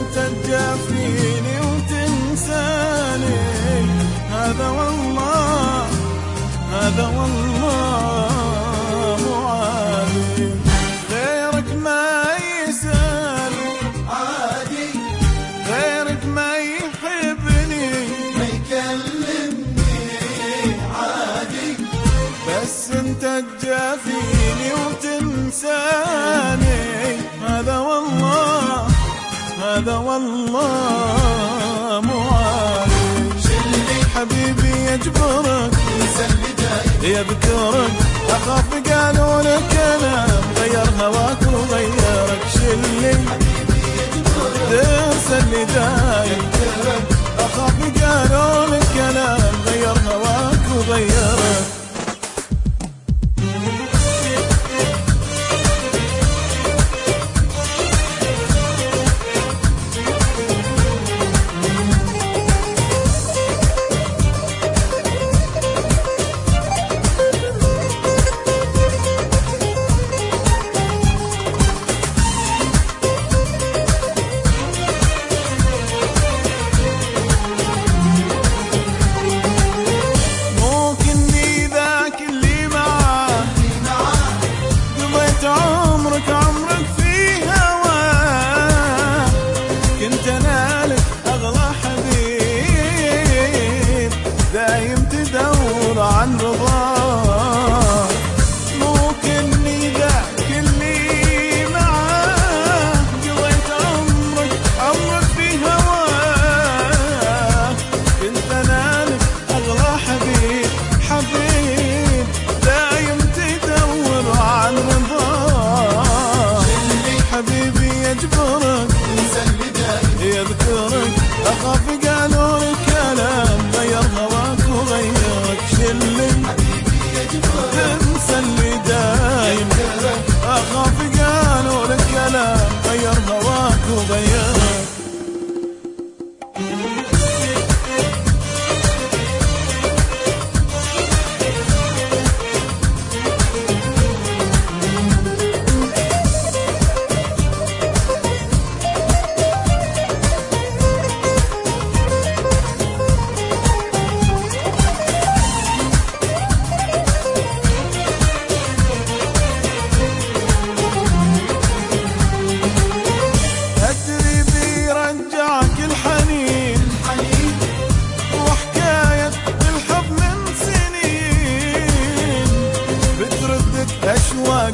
انت تجافيني وتنساني، هذا والله مو عادي. غيرك ما يسأل عادي، غيرك ما يحبني ما يكلمني عادي، بس انت تجافيني وتنساني، هذا والله مو عادي. شلي حبيبي يجبرك يسلي دايم، يذكرك، اخاف قالوا لك كلام غير هواك وغيرك. شلي حبيبي يجبرك تنسى اللي دايم، اخاف قالوا لك كلام غير هواك وغيرك. عمرك في هواه، كنت انالك اغلى حبيب، دايم تدور عن رضاه. ممكنني ذاك اللي معاه، قضيت عمرك في هواه، كنت انالك اغلى حبيب، دايم تدور عن رضاه. حبيبي يجبرك يسلي دايم، يذكرك، اخاف قالوا لك كلام غير هواك وغيرك. شلي حبيبي يجبرك تنسى اللي دايم، اخاف قالوا لك كلام غير هواك وغيرك. أشواق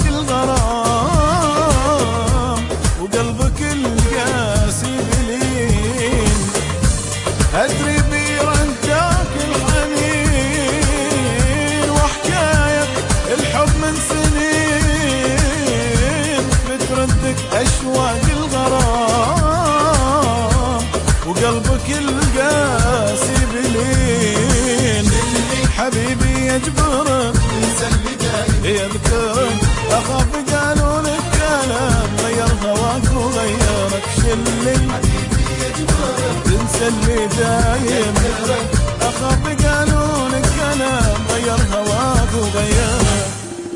الغرام وقلبك القاسي بلين، أدري بيرجعك الحنين وحكاية الحب من سنين، بتردك أشواق الغرام وقلبك القاسي بلين. حبيبي يجبرك يسلي دايم، يذكرك، اخاف قالوا لك كلام غير هواك وغيرك. شلي حبيبي يجبرك تنسى اللي دايم، اخاف قالوا لك كلام غير هواك وغيرك.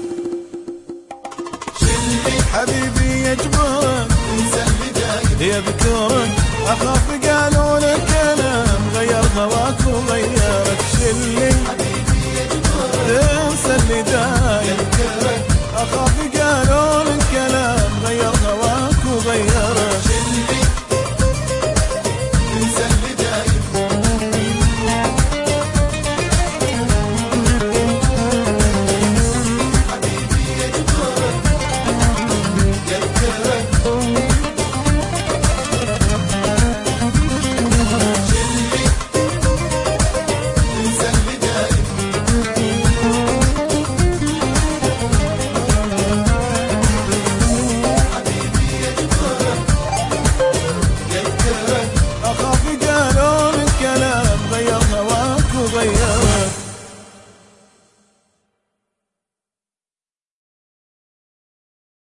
شلي حبيبي يجبرك يسلي دايم، يذكرك، اخاف قالوا لك كلام غير هواك وغيرك. شلي حبيبي يجبرك تنسى اللي دايم،